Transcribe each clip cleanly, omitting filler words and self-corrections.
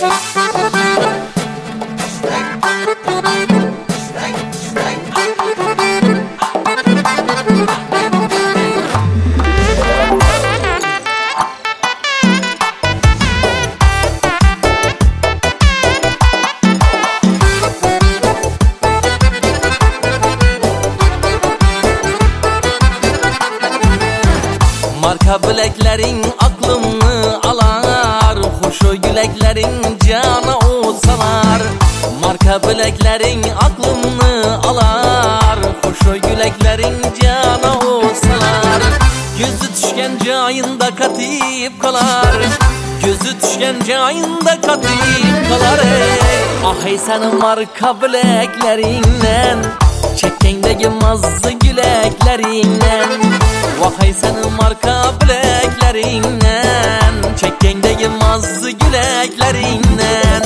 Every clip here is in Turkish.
Marka bileklerin aklımı alar, hoşu güleklerin cana olsalar. Marka bileklerin aklımı alar, hoşu güleklerin cana olsalar. Gözü düşken cayında katip kalar, gözü düşken cayında katip kalar. Ah ey senin marka bileklerinden, çekendeki mazlı güleklerinden. Vah ey senin marka bileklerinden, çekendeki mazlı güleklerinden.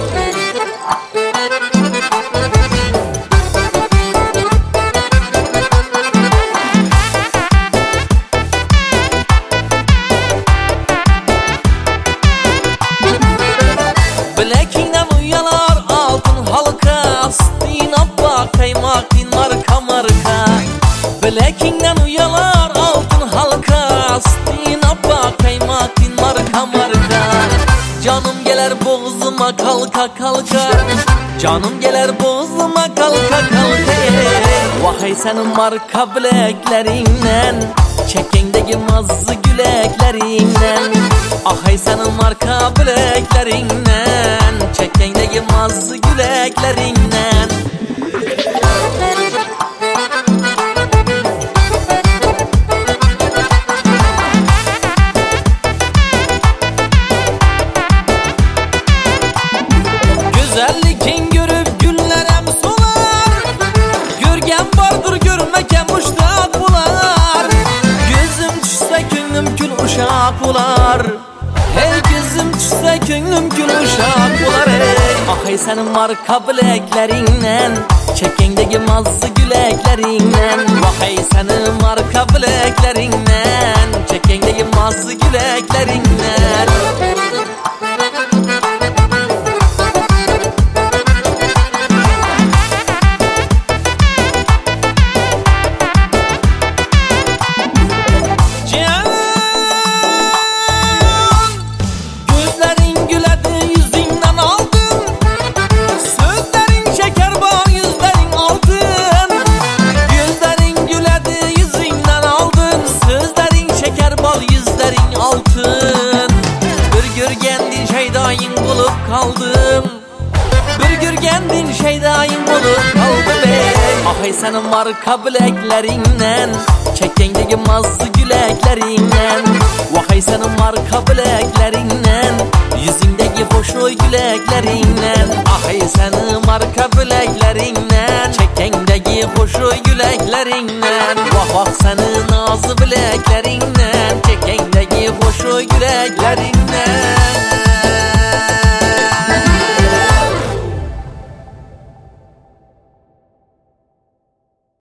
Bilekinden uyalar altın halka, astin abba kaymakin marka marka. Bilekinden uyalar altın halka, astin abba kaymakin marka marka. Canım gelir boğazıma kalka kalka, canım gelir boğazıma kalka kalka. Vah ey senin marka bileklerinden, çekendeki mazlı güleklerinden. Ah ey senin marka bileklerinden, çekendeki mazlı güleklerinden. Güzellikin görüp günlerem solar, görgen vardır görmeken muştak bular. Gözüm düşse könlüm kül uşak bular, hey gözüm düşse könlüm kül uşak bular. Ah ey senin marka bileklerinden, çekendeki mazlı güleklerinden. Vah ey senin marka bileklerinden, çekendeki mazlı güleklerinden. Bir görgendin şeydayın bulup kaldım, bir görgendin şeydayın bulup kaldım ey. Ah ey senin marka bileklerinden, çekendeki mazlı güleklerinden. Vah ey senin marka bileklerinden, yüzündeki hoşu güleklerinden. Ah ey senin marka bileklerinden, çekendeki hoşu güleklerinden. Vah vah senin nazlı bileklerinden, çekendeki hoşu güleklerinden.